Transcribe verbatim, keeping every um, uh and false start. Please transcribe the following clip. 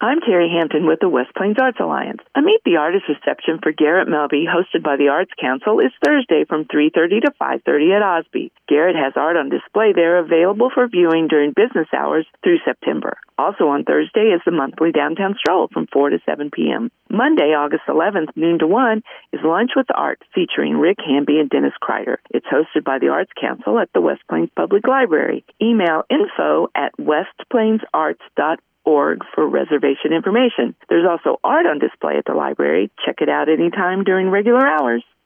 I'm Terry Hampton with the West Plains Arts Alliance. A Meet the Artist reception for Garrett Melby, hosted by the Arts Council, is Thursday from three thirty to five thirty at Osby. Garrett has art on display there available for viewing during business hours through September. Also on Thursday is the monthly Downtown Stroll from four to seven p.m. Monday, August eleventh, noon to one, is Lunch with the Arts featuring Rick Hamby and Dennis Kreider. It's hosted by the Arts Council at the West Plains Public Library. Email info at westplainsarts dot org for reservation information. There's also art on display at the library. Check it out anytime during regular hours.